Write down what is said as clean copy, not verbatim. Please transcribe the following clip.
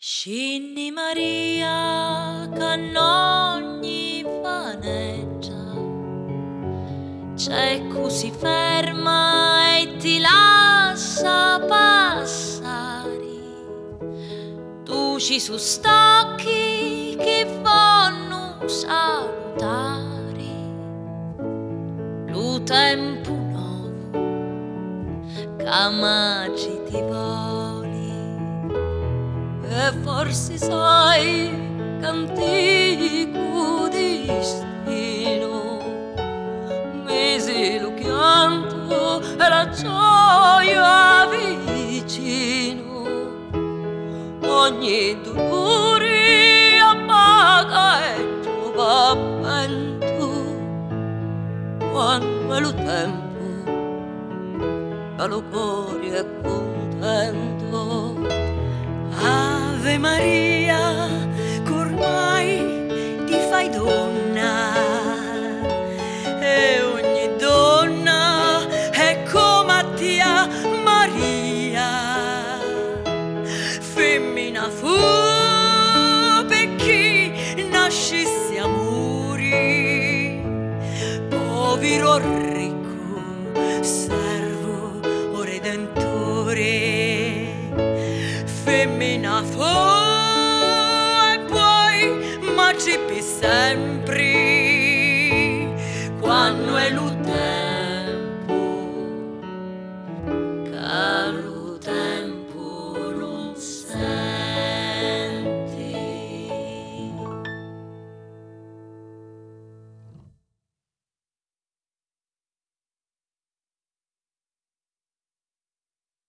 Scinni Maria che ogni vaneggia, c'è così ferma e ti lascia passare. Tu ci su stacchi che vanno salutare, lo tempo nuovo che maggi ti voli. E forse sai che antico destino mesi lo pianto e la gioia vicino, ogni dolore appaga e trova vento quando è lo tempo che lo cuore è contento. Ave Maria, che ormai ti fai donna, e ogni donna è come tia Maria. Femmina fu per chi nascesse amori, povero o ricco, servo o redentore. Femmina fu e poi ma ci sempre.